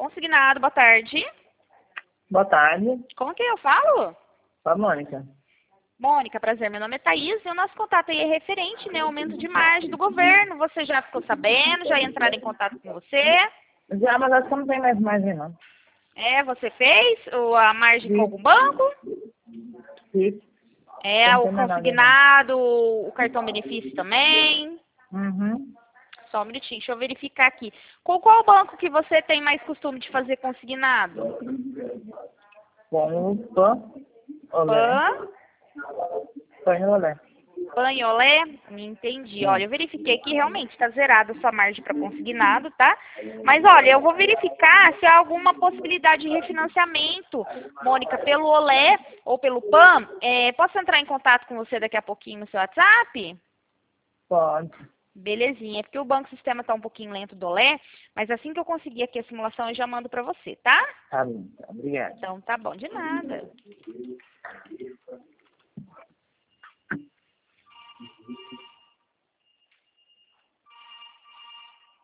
Consignado, boa tarde. Boa tarde. Com quem eu falo? Sou a Mônica. Mônica, prazer. Meu nome é Thaís e o nosso contato aí é referente, né, ao aumento de margem do governo. Você já ficou sabendo? Já entraram em contato com você? Já, mas acho que não tem mais margem, não. É, você fez a margem com algum banco? Sim. É, Não o tem mais nada, consignado, o cartão benefício também. Uhum. Só um minutinho, deixa eu verificar aqui. Com qual banco que você tem mais costume de fazer consignado? Com o PAN, Olé. PAN, PAN e Olé. Banholé? Entendi. Olha, eu verifiquei aqui, realmente está zerada a sua margem para consignado, tá? Mas olha, eu vou verificar se há alguma possibilidade de refinanciamento, Mônica, pelo Olé ou pelo PAN. Posso entrar em contato com você daqui a pouquinho no seu WhatsApp? Pode. Belezinha, é porque o banco sistema está um pouquinho lento do Olé, mas assim que eu conseguir aqui a simulação eu já mando para você, tá? Tá bom. Obrigado. Então tá bom, de nada.